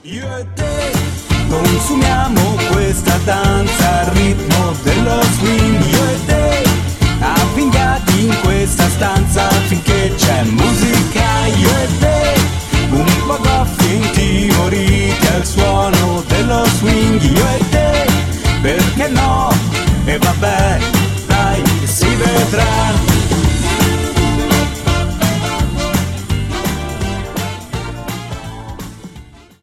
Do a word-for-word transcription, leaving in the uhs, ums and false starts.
Io e te consumiamo questa danza al ritmo dello swing. Io e te avvinghiati in questa stanza finché c'è musica. Io e te un po' goffi e intimoriti al suono dello swing. Io e te, perché no? E vabbè, dai, si vedrà.